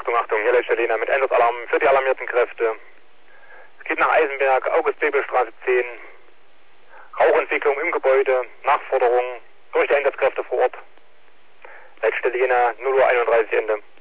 Achtung, Achtung, hier letzte Lena mit Einsatzalarm für die alarmierten Kräfte. Es geht nach Eisenberg, August-Bebel-Straße 10. Rauchentwicklung im Gebäude, Nachforderung durch die Einsatzkräfte vor Ort. Letzte Lena, 0:31 Uhr Ende.